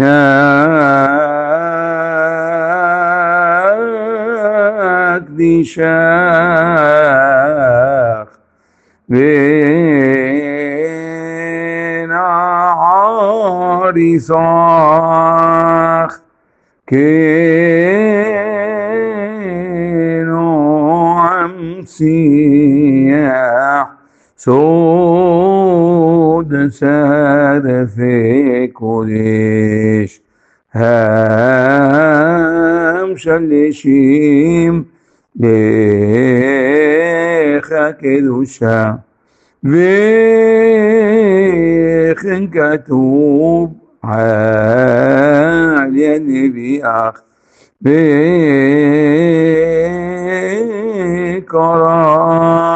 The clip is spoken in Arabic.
أكدشاخ بين عارصاخ كينو عمسيح سود ساد في كليش هم شلشيم ليخا كدوشا بيخن كتوب عالي النبي أخ بكرام